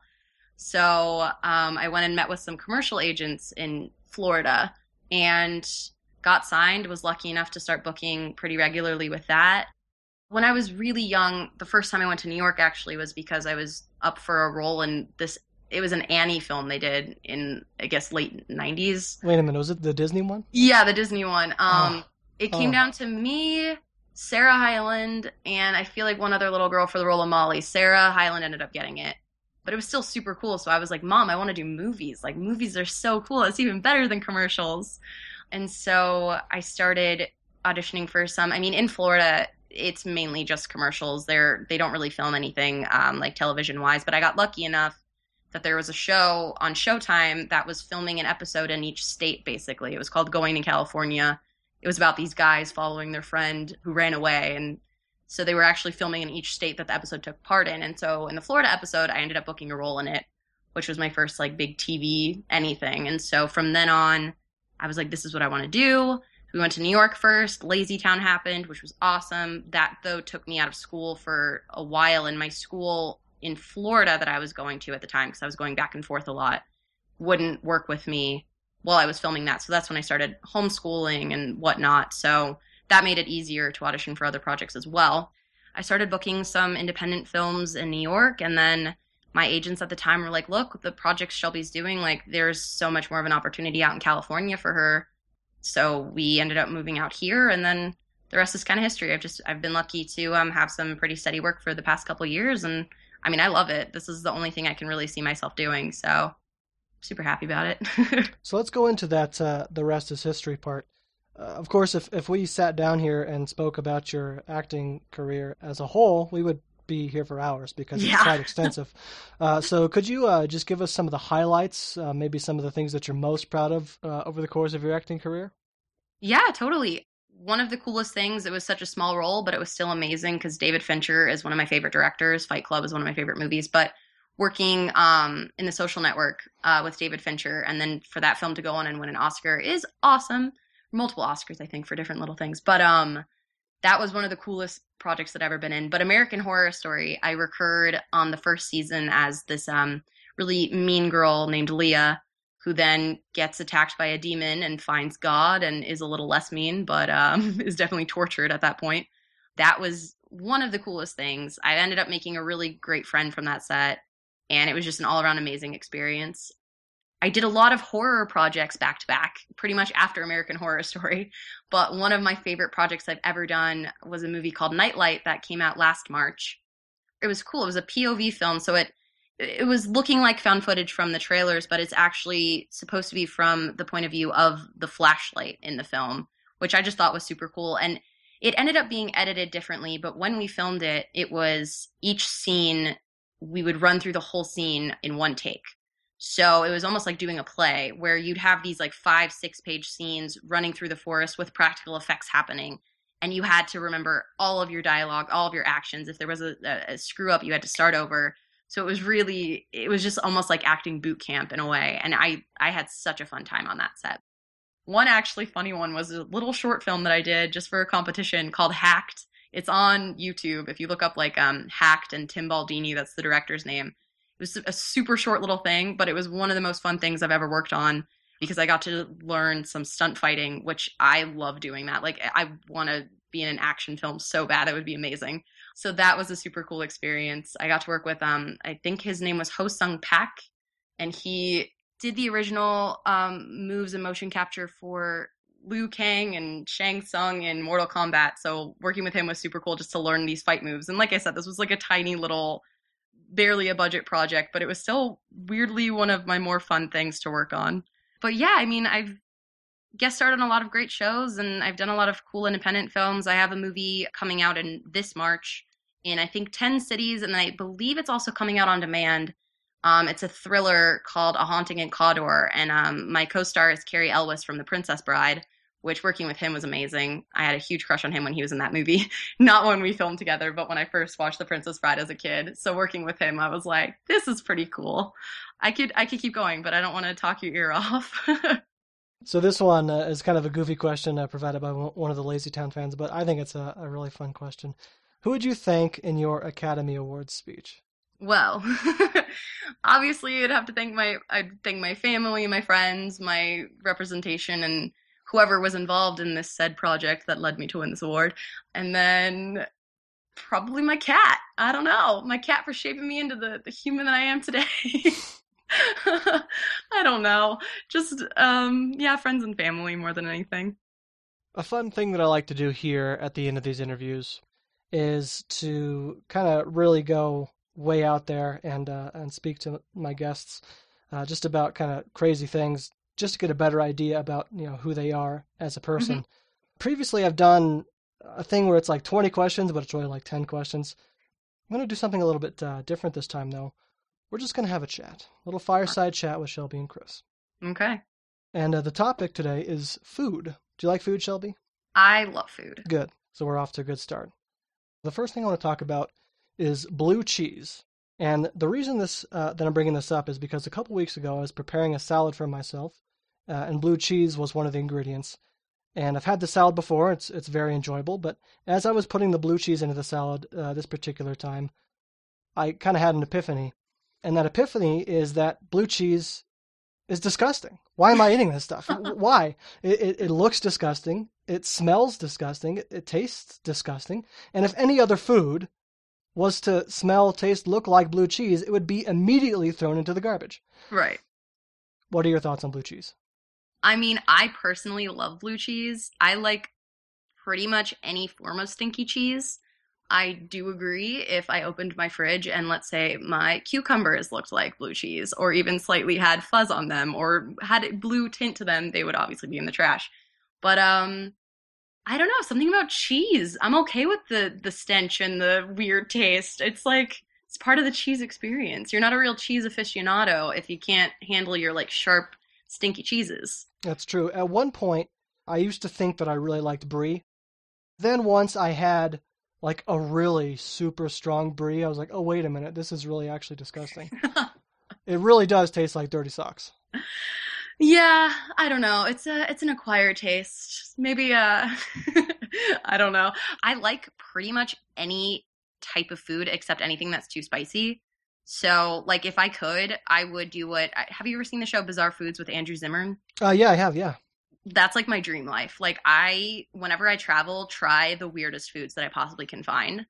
So um, I went and met with some commercial agents in Florida and got signed, was lucky enough to start booking pretty regularly with that. When I was really young, the first time I went to New York actually was because I was up for a role in this, it was an Annie film they did in, I guess, late nineties. Wait a minute, was it the Disney one? Yeah, the Disney one. Um, Oh. It came Oh. down to me, Sarah Hyland, and I feel like one other little girl for the role of Molly. Sarah Hyland ended up getting it. But it was still super cool, so I was like, Mom, I want to do movies. Like, movies are so cool. It's even better than commercials. And so I started auditioning for some, I mean, in Florida, it's mainly just commercials. They're, they don't really film anything um, like television-wise, but I got lucky enough that there was a show on Showtime that was filming an episode in each state, basically. It was called Going to California. It was about these guys following their friend who ran away, and so they were actually filming in each state that the episode took part in. And so in the Florida episode, I ended up booking a role in it, which was my first like big T V anything. And so from then on, I was like, this is what I want to do. We went to New York first. Lazy Town happened, which was awesome. That, though, took me out of school for a while. And my school in Florida that I was going to at the time, because I was going back and forth a lot, wouldn't work with me while I was filming that. So that's when I started homeschooling and whatnot. So that made it easier to audition for other projects as well. I started booking some independent films in New York, and then my agents at the time were like, look, the projects Shelby's doing, like, there's so much more of an opportunity out in California for her. So we ended up moving out here, and then the rest is kind of history. I've just, I've been lucky to um, have some pretty steady work for the past couple of years, and I mean, I love it. This is the only thing I can really see myself doing, so super happy about it. So let's go into that, uh, the rest is history part. Uh, of course, if, if we sat down here and spoke about your acting career as a whole, we would be here for hours because Yeah. it's quite extensive. Uh, so could you uh, just give us some of the highlights, uh, maybe some of the things that you're most proud of uh, over the course of your acting career? Yeah, totally. One of the coolest things, it was such a small role, but it was still amazing because David Fincher is one of my favorite directors. Fight Club is one of my favorite movies. But working um, in The Social Network uh, with David Fincher, and then for that film to go on and win an Oscar is awesome. Multiple Oscars, I think, for different little things. But um, that was one of the coolest projects that I've ever been in. But American Horror Story, I recurred on the first season as this um, really mean girl named Leah, who then gets attacked by a demon and finds God and is a little less mean, but um, is definitely tortured at that point. That was one of the coolest things. I ended up making a really great friend from that set, and it was just an all-around amazing experience. I did a lot of horror projects back to back, pretty much after American Horror Story. But one of my favorite projects I've ever done was a movie called Nightlight that came out last March. It was cool. It was a P O V film, so it it was looking like found footage from the trailers, but it's actually supposed to be from the point of view of the flashlight in the film, which I just thought was super cool. And it ended up being edited differently, but when we filmed it, it was each scene, we would run through the whole scene in one take. So it was almost like doing a play where you'd have these like five, six page scenes running through the forest with practical effects happening. And you had to remember all of your dialogue, all of your actions. If there was a, a screw up, you had to start over. So it was really, it was just almost like acting boot camp in a way. And I, I had such a fun time on that set. One actually funny one was a little short film that I did just for a competition called Hacked. It's on YouTube. If you look up like um, Hacked and Tim Baldini, that's the director's name. It was a super short little thing, but it was one of the most fun things I've ever worked on because I got to learn some stunt fighting, which I love doing that. Like, I want to be in an action film so bad. It would be amazing. So that was a super cool experience. I got to work with, um, I think his name was Ho Sung Pak, and he did the original um, moves and motion capture for Liu Kang and Shang Tsung in Mortal Kombat. So working with him was super cool just to learn these fight moves. And like I said, this was like a tiny little, barely a budget project, but it was still weirdly one of my more fun things to work on. But yeah, I mean, I've guest starred on a lot of great shows, and I've done a lot of cool independent films. I have a movie coming out in this March in, I think, ten cities, and I believe it's also coming out on demand Um, it's a thriller called A Haunting in Cawdor, and um, my co-star is Cary Elwes from The Princess Bride, which working with him was amazing. I had a huge crush on him when he was in that movie. Not when we filmed together, but when I first watched The Princess Bride as a kid. So working with him, I was like, this is pretty cool. I could I could keep going, but I don't want to talk your ear off. So this one uh, is kind of a goofy question uh, provided by one of the Lazy Town fans, but I think it's a, a really fun question. Who would you thank in your Academy Awards speech? Well, obviously I'd have to thank my I'd thank my family, my friends, my representation, and whoever was involved in this said project that led me to win this award. And then probably my cat. I don't know. My cat for shaping me into the, the human that I am today. I don't know. Just, um, yeah, friends and family more than anything. A fun thing that I like to do here at the end of these interviews is to kind of really go way out there and uh, and speak to my guests uh, just about kind of crazy things, just to get a better idea about, you know, who they are as a person. Mm-hmm. Previously, I've done a thing where it's like twenty questions, but it's really like ten questions. I'm going to do something a little bit uh, different this time, though. We're just going to have a chat, a little fireside chat with Shelby and Chris. Okay. And uh, the topic today is food. Do you like food, Shelby? I love food. Good. So we're off to a good start. The first thing I want to talk about is blue cheese. And the reason this uh, that I'm bringing this up is because a couple weeks ago I was preparing a salad for myself, uh, and blue cheese was one of the ingredients. And I've had the salad before. It's it's very enjoyable. But as I was putting the blue cheese into the salad uh, this particular time, I kind of had an epiphany. And that epiphany is that blue cheese is disgusting. Why am I eating this stuff? Why? It, it, it looks disgusting. It smells disgusting. It, it tastes disgusting. And if any other food was to smell, taste, look like blue cheese, it would be immediately thrown into the garbage. Right. What are your thoughts on blue cheese? I mean, I personally love blue cheese. I like pretty much any form of stinky cheese. I do agree if I opened my fridge and let's say my cucumbers looked like blue cheese or even slightly had fuzz on them or had a blue tint to them, they would obviously be in the trash. But um, I don't know, something about cheese. I'm okay with the, the stench and the weird taste. It's like, it's part of the cheese experience. You're not a real cheese aficionado if you can't handle your like sharp, stinky cheeses. That's true. At one point, I used to think that I really liked brie. Then once I had like a really super strong brie, I was like, oh, wait a minute, this is really actually disgusting. It really does taste like dirty socks. Yeah, I don't know. It's a, it's an acquired taste. Maybe, uh, I don't know. I like pretty much any type of food except anything that's too spicy. So, like, if I could, I would do what, have you ever seen the show Bizarre Foods with Andrew Zimmern? Uh, yeah, I have, yeah. That's like my dream life. Like I, whenever I travel, try the weirdest foods that I possibly can find.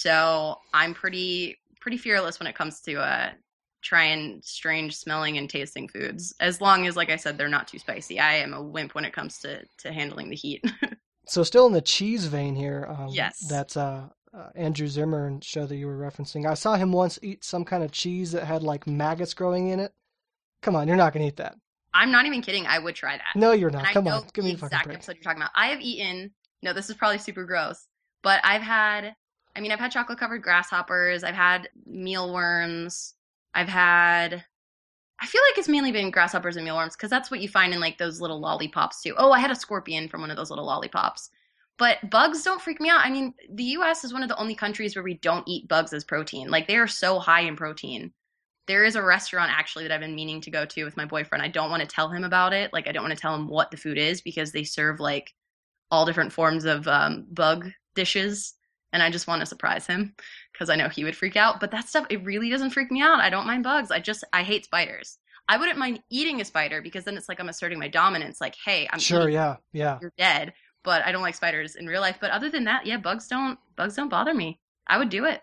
So I'm pretty, pretty fearless when it comes to uh, trying strange smelling and tasting foods. As long as, like I said, they're not too spicy. I am a wimp when it comes to, to handling the heat. So still in the cheese vein here. Um, yes. That's uh, uh, Andrew Zimmern show that you were referencing. I saw him once eat some kind of cheese that had like maggots growing in it. Come on, you're not going to eat that. I'm not even kidding. I would try that. No, you're not. And Come I know on. Give me a fucking break. exact episode you're talking about. I have eaten, no, this is probably super gross, but I've had, I mean, I've had chocolate covered grasshoppers. I've had mealworms. I've had, I feel like it's mainly been grasshoppers and mealworms because that's what you find in like those little lollipops too. Oh, I had a scorpion from one of those little lollipops. But bugs don't freak me out. I mean, the U S is one of the only countries where we don't eat bugs as protein. Like they are so high in protein. There is a restaurant actually that I've been meaning to go to with my boyfriend. I don't want to tell him about it. Like I don't want to tell him what the food is because they serve like all different forms of um, bug dishes. And I just want to surprise him because I know he would freak out. But that stuff, it really doesn't freak me out. I don't mind bugs. I just, I hate spiders. I wouldn't mind eating a spider because then it's like I'm asserting my dominance. Like, hey, I'm sure, eating, yeah, yeah. You're dead. But I don't like spiders in real life. But other than that, yeah, bugs don't, bugs don't bother me. I would do it.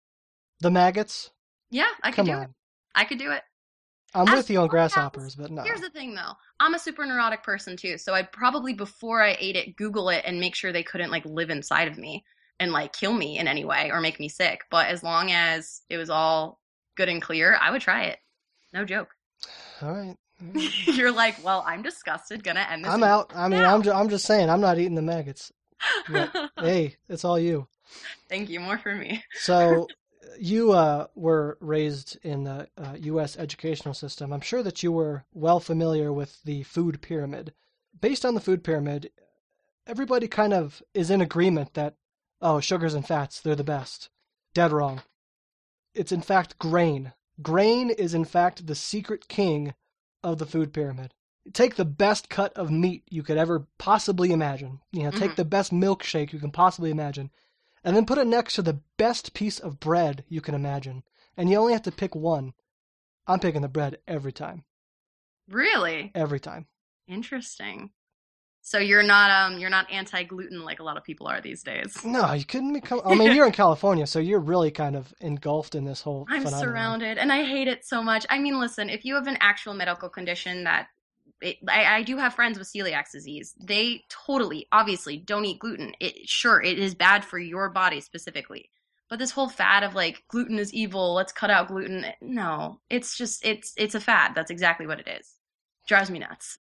The maggots? Yeah, I could Come do on. it. I could do it. I'm As with you on long grasshoppers, as- but no. Here's the thing, though. I'm a super neurotic person, too. So I'd probably, before I ate it, Google it and make sure they couldn't, like, live inside of me and, like, kill me in any way or make me sick. But as long as it was all good and clear, I would try it. No joke. All right. You're like, well, I'm disgusted. Gonna end this. I'm in- out. I mean, No. I'm, ju- I'm just saying, I'm not eating the maggots. But, hey, it's all you. Thank you. More for me. So you uh, were raised in the uh, U S educational system. I'm sure that you were well familiar with the food pyramid. Based on the food pyramid, everybody kind of is in agreement that, oh, sugars and fats, they're the best. Dead wrong. It's in fact grain. Grain is in fact the secret king of the food pyramid. Take the best cut of meat you could ever possibly imagine. You know, take Mhm. the best milkshake you can possibly imagine, and then put it next to the best piece of bread you can imagine. And you only have to pick one. I'm picking the bread every time. Really? Every time. Interesting. So you're not um you're not anti-gluten like a lot of people are these days. No, you couldn't become. I mean, you're in California, so you're really kind of engulfed in this whole I'm phenomenon. surrounded, and I hate it so much. I mean, listen, if you have an actual medical condition that it, I, I do have friends with celiac disease. They totally, obviously, don't eat gluten. It sure it is bad for your body specifically, but this whole fad of like gluten is evil. Let's cut out gluten. No, it's just it's it's a fad. That's exactly what it is. Drives me nuts.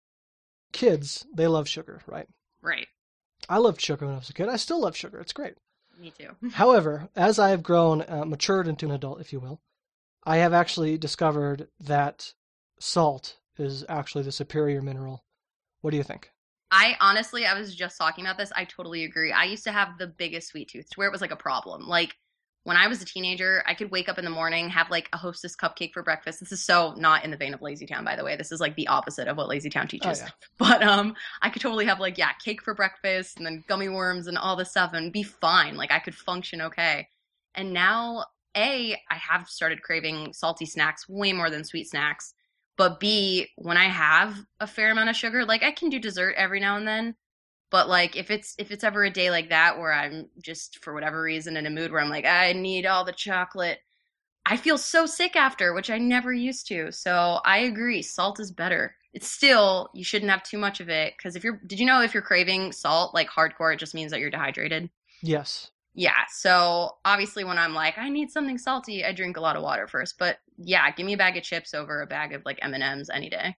Kids, they love sugar, right? Right. I loved sugar when I was a kid. I still love sugar. It's great. Me too. However, as I have grown, uh, matured into an adult, if you will, I have actually discovered that salt is actually the superior mineral. What do you think? I honestly, I was just talking about this. I totally agree. I used to have the biggest sweet tooth to where it was like a problem. Like when I was a teenager, I could wake up in the morning, have like a Hostess cupcake for breakfast. This is so not in the vein of Lazy Town, by the way. This is like the opposite of what Lazy Town teaches. Oh, yeah. But um, I could totally have like, yeah, cake for breakfast and then gummy worms and all this stuff and be fine. Like I could function okay. And now, A, I have started craving salty snacks way more than sweet snacks. But B, when I have a fair amount of sugar, like I can do dessert every now and then. But like if it's if it's ever a day like that where I'm just for whatever reason in a mood where I'm like, I need all the chocolate, I feel so sick after, which I never used to. So I agree, salt is better. It's still, you shouldn't have too much of it. Because if you're, did you know if you're craving salt like hardcore, it just means that you're dehydrated? Yes. Yeah, so obviously when I'm like, I need something salty, I drink a lot of water first. But yeah, give me a bag of chips over a bag of like M and M's any day.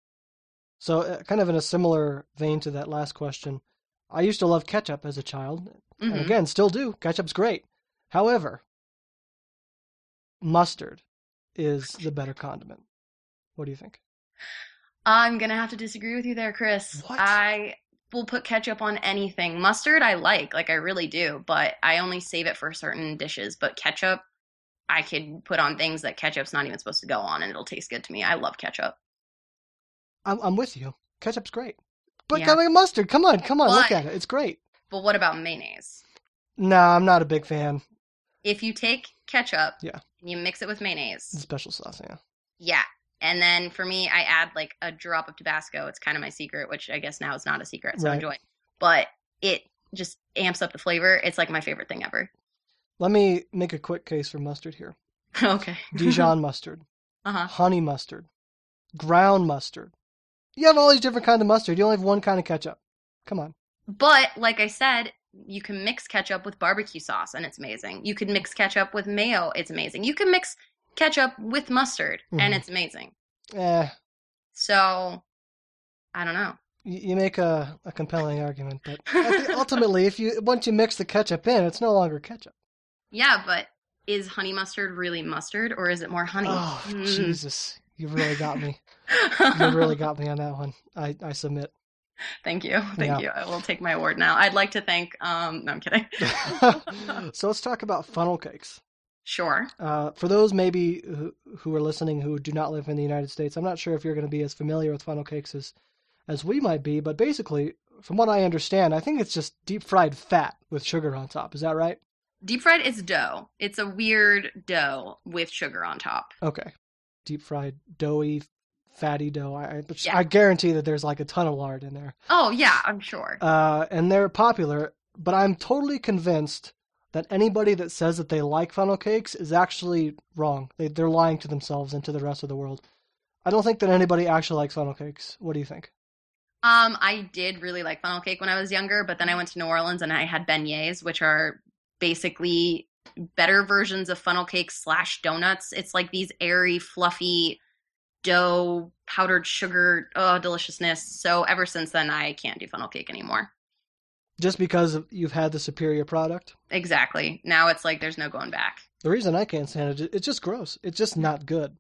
So uh, kind of in a similar vein to that last question, I used to love ketchup as a child. Mhm. And again, still do. Ketchup's great. However, mustard is the better condiment. What do you think? I'm going to have to disagree with you there, Chris. What? I will put ketchup on anything. Mustard I like, like I really do, but I only save it for certain dishes. But ketchup, I could put on things that ketchup's not even supposed to go on and it'll taste good to me. I love ketchup. I'm, I'm with you. Ketchup's great. But Yeah. kind of mustard, come on, come on, look But- at it. It's great. But what about mayonnaise? No, I'm not a big fan. If you take ketchup Yeah. and you mix it with mayonnaise, Special sauce, yeah. yeah. And then for me, I add like a drop of Tabasco. It's kind of my secret, which I guess now is not a secret, so Right. enjoy. But it just amps up the flavor. It's like my favorite thing ever. Let me make a quick case for mustard here. Okay. Dijon mustard, Uh-huh. honey mustard, ground mustard. You have all these different kinds of mustard. You only have one kind of ketchup. Come on. But like I said, you can mix ketchup with barbecue sauce and it's amazing. You can mix ketchup with mayo. It's amazing. You can mix ketchup with mustard Mhm. and it's amazing. Eh, So I don't know. you, you make a, a compelling argument, but I think ultimately, if you once you mix the ketchup in, it's no longer ketchup. Yeah, but is honey mustard really mustard or is it more honey? Oh, Mm. Jesus. You really got me. You really got me on that one. I, I submit. Thank you. Thank Yeah. you. I will take my award now. I'd like to thank, um, no, I'm kidding. So let's talk about funnel cakes. Sure. Uh, for those maybe who, who are listening who do not live in the United States, I'm not sure if you're going to be as familiar with funnel cakes as, as we might be, but basically, from what I understand, I think it's just deep fried fat with sugar on top. Is that right? Deep fried is dough. It's a weird dough with sugar on top. Okay. Deep fried, doughy, fatty dough. I, I, Yeah. I guarantee that there's like a ton of lard in there. Oh, yeah, I'm sure. Uh, and they're popular, but I'm totally convinced that anybody that says that they like funnel cakes is actually wrong. They, they're lying to themselves and to the rest of the world. I don't think that anybody actually likes funnel cakes. What do you think? Um, I did really like funnel cake when I was younger, but then I went to New Orleans and I had beignets, which are basically better versions of funnel cake slash donuts. It's like these airy, fluffy dough, powdered sugar, oh, deliciousness. So ever since then, I can't do funnel cake anymore. Just because you've had the superior product? Exactly. Now it's like there's no going back. The reason I can't stand it, it's just gross. It's just not good.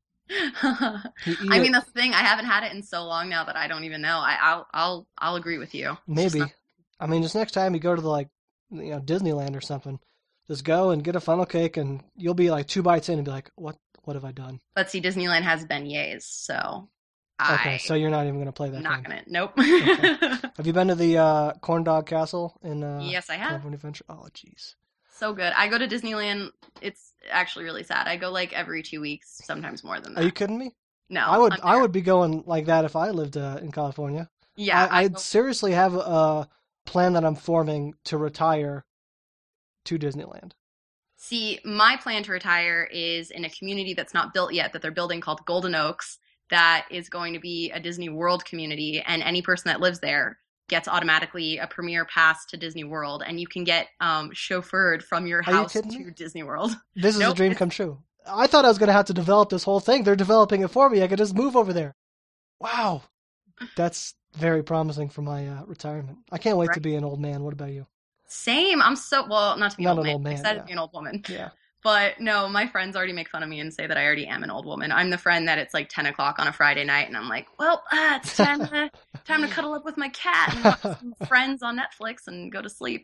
I it. mean, that's the thing. I haven't had it in so long now that I don't even know. I, I'll, I'll, I'll agree with you. It's Maybe. not... I mean, just next time you go to the like, you know, Disneyland or something, just go and get a funnel cake, and you'll be like two bites in and be like, "What? What have I done?" But see, Disneyland has beignets, so. Okay, I... so you're not even going to play that. Not game. gonna. Nope. Okay. Have you been to the uh, Corn Dog Castle in? Uh, Yes, I have. California Adventure? Oh, jeez. So good. I go to Disneyland. It's actually really sad. I go like every two weeks, sometimes more than that. Are you kidding me? No, I would. I'm I there. would be going like that if I lived uh, in California. Yeah, I, I I'd go- seriously have a plan that I'm forming to retire to Disneyland. See, my plan to retire is in a community that's not built yet, that they're building called Golden Oaks, that is going to be a Disney World community, and any person that lives there gets automatically a premier pass to Disney World, and you can get um, chauffeured from your Are you house to kidding me? Disney World. This is Nope, a dream it's- come true. I thought I was going to have to develop this whole thing. They're developing it for me. I could just move over there. Wow. That's very promising for my uh, retirement. I can't wait to Right. be an old man. What about you? Same. I'm so, well, not to be Not an old an man. old man, I said yeah. to be an old woman. Yeah. But no, my friends already make fun of me and say that I already am an old woman. I'm the friend that it's like ten o'clock on a Friday night, and I'm like, well, uh, it's time to, time to cuddle up with my cat and watch some Friends on Netflix and go to sleep.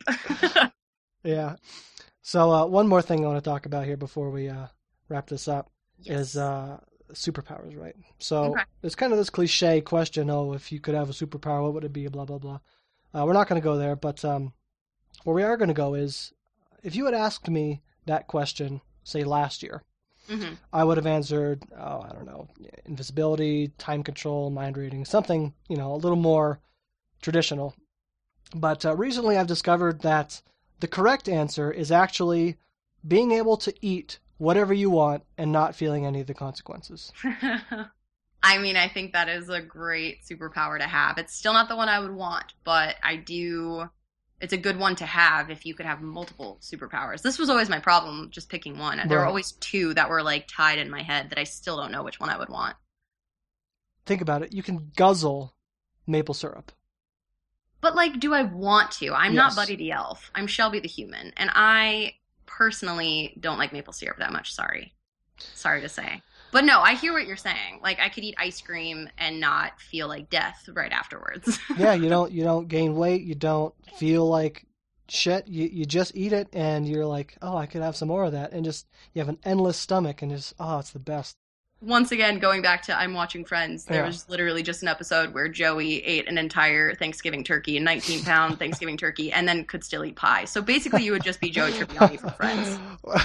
Yeah. So uh, one more thing I want to talk about here before we uh, wrap this up Yes. is uh, superpowers, right? So Okay. it's kind of this cliche question, oh, if you could have a superpower, what would it be, blah, blah, blah. Uh, we're not going to go there, but um, where we are going to go is, if you had asked me that question, say last year, hmm I would have answered, oh, I don't know, invisibility, time control, mind reading, something, you know, a little more traditional. But uh, recently I've discovered that the correct answer is actually being able to eat whatever you want and not feeling any of the consequences. I mean, I think that is a great superpower to have. It's still not the one I would want, but I do. It's a good one to have if you could have multiple superpowers. This was always my problem, just picking one. There were Right. always two that were like tied in my head that I still don't know which one I would want. Think about it. You can guzzle maple syrup. But like, do I want to? I'm not Yes. Buddy the Elf. I'm Shelby the Human, and I personally don't like maple syrup that much. Sorry, sorry to say. But no, I hear what you're saying. Like, I could eat ice cream and not feel like death right afterwards. Yeah, you don't you don't gain weight, you don't feel like shit. You you just eat it and you're like, oh, I could have some more of that, and just you have an endless stomach and just oh, it's the best. Once again, going back to I'm watching Friends, there Yeah. was literally just an episode where Joey ate an entire Thanksgiving turkey, a nineteen pound Thanksgiving turkey, and then could still eat pie. So basically, you would just be Joey Tribbiani from Friends.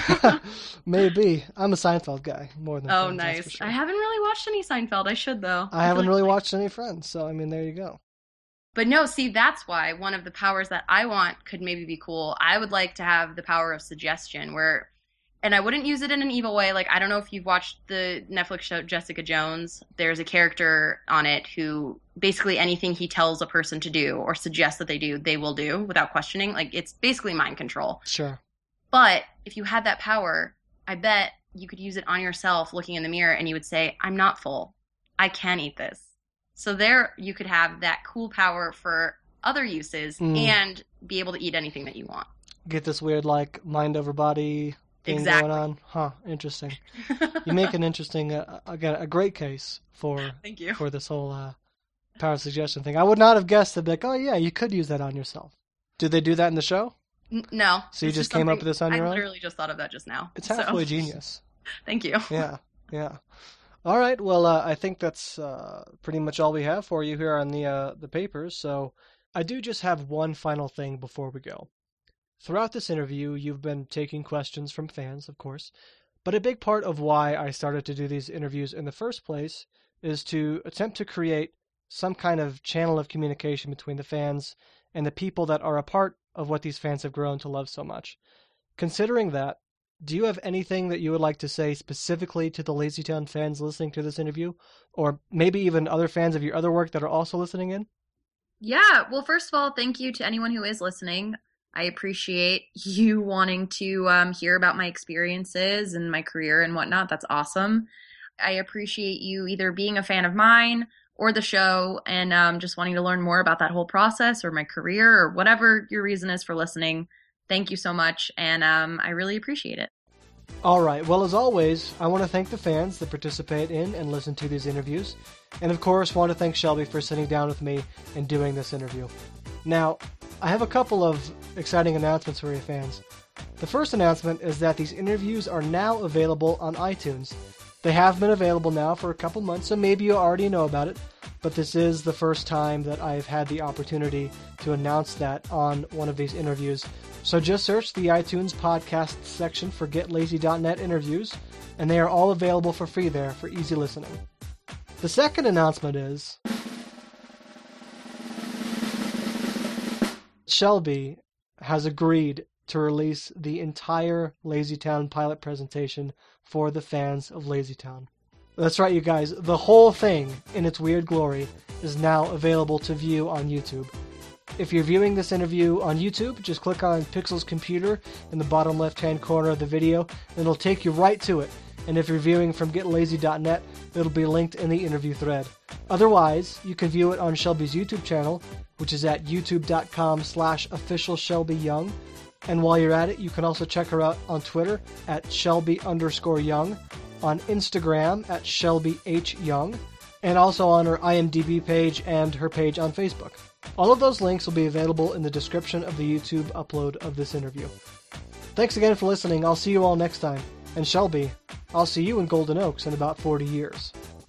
Maybe I'm a Seinfeld guy more than Oh, Friends, that's for nice. sure. I haven't really watched any Seinfeld. I should, though. I haven't feel really like- watched any Friends, so I mean, there you go. But no, see, that's why one of the powers that I want could maybe be cool. I would like to have the power of suggestion where, and I wouldn't use it in an evil way. Like, I don't know if you've watched the Netflix show Jessica Jones. There's a character on it who basically anything he tells a person to do or suggests that they do, they will do without questioning. Like, it's basically mind control. Sure. But if you had that power, I bet you could use it on yourself looking in the mirror and you would say, I'm not full. I can eat this. So there you could have that cool power for other uses Mm. and be able to eat anything that you want. Get this weird like mind over body thing Exactly. going on. Huh, interesting. You make an interesting uh, again a great case for Thank you. for this whole uh, power suggestion thing. I would not have guessed that like, oh yeah, you could use that on yourself. Did they do that in the show? N- no. So you this is just came up something- with this on your I own? literally just thought of that just now. It's So, halfway genius. Thank you. Yeah, yeah. All right. Well, uh, I think that's uh, pretty much all we have for you here on the uh, the papers. So I do just have one final thing before we go. Throughout this interview, you've been taking questions from fans, of course, but a big part of why I started to do these interviews in the first place is to attempt to create some kind of channel of communication between the fans and the people that are a part of what these fans have grown to love so much. Considering that, do you have anything that you would like to say specifically to the LazyTown fans listening to this interview? Or maybe even other fans of your other work that are also listening in? Yeah. Well, first of all, thank you to anyone who is listening. I appreciate you wanting to um, hear about my experiences and my career and whatnot. That's awesome. I appreciate you either being a fan of mine or the show and um, just wanting to learn more about that whole process or my career or whatever your reason is for listening. Thank you so much. And um, I really appreciate it. Alright, well as always, I want to thank the fans that participate in and listen to these interviews, and of course want to thank Shelby for sitting down with me and doing this interview. Now, I have a couple of exciting announcements for you fans. The first announcement is that these interviews are now available on iTunes. They have been available now for a couple months, so maybe you already know about it, but this is the first time that I've had the opportunity to announce that on one of these interviews. So just search the iTunes podcast section for Get Lazy dot net interviews, and they are all available for free there for easy listening. The second announcement is Shelby has agreed to release the entire LazyTown pilot presentation for the fans of LazyTown. That's right, you guys. The whole thing in its weird glory is now available to view on YouTube. If you're viewing this interview on YouTube, just click on Pixel's computer in the bottom left-hand corner of the video, and it'll take you right to it. And if you're viewing from Get Lazy dot net, it'll be linked in the interview thread. Otherwise, you can view it on Shelby's YouTube channel, which is at youtube.com slash official Shelby Young. And while you're at it, you can also check her out on Twitter at Shelby underscore Young, on Instagram at Shelby H. Young, and also on her IMDb page and her page on Facebook. All of those links will be available in the description of the YouTube upload of this interview. Thanks again for listening. I'll see you all next time. And Shelby, I'll see you in Golden Oaks in about forty years.